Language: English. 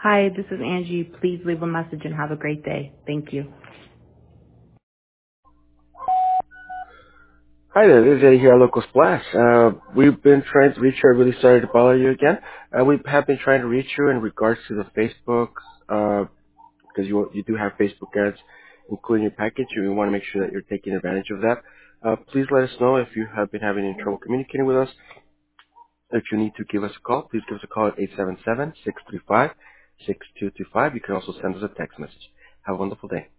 Hi, this is Angie. Please leave a message and have a great day. Thank you. Hi there, this is Eddie here at Local Splash. We've been trying to reach you. I really sorry to bother you again. We have been trying to reach you in regards to the Facebook, because you do have Facebook ads, including your package, and we want to make sure that you're taking advantage of that. Please let us know if you have been having any trouble communicating with us. If you need to give us a call, please give us a call at 877-635-6225. You can also send us a text message. Have a wonderful day.